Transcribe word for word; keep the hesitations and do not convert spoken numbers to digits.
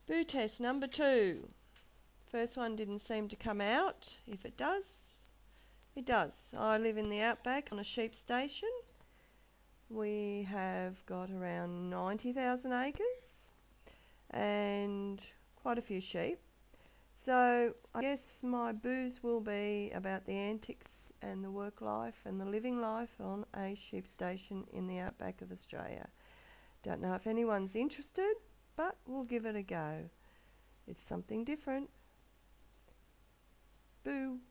Boo test number two. First one didn't seem to come out. If it does, it does. I live in the outback on a sheep station. We have got around ninety thousand acres and quite a few sheep. So I guess my boos will be about the antics and the work life and the living life on a sheep station in the outback of Australia. Don't know if anyone's interested, but we'll give it a go. It's something different. Boo.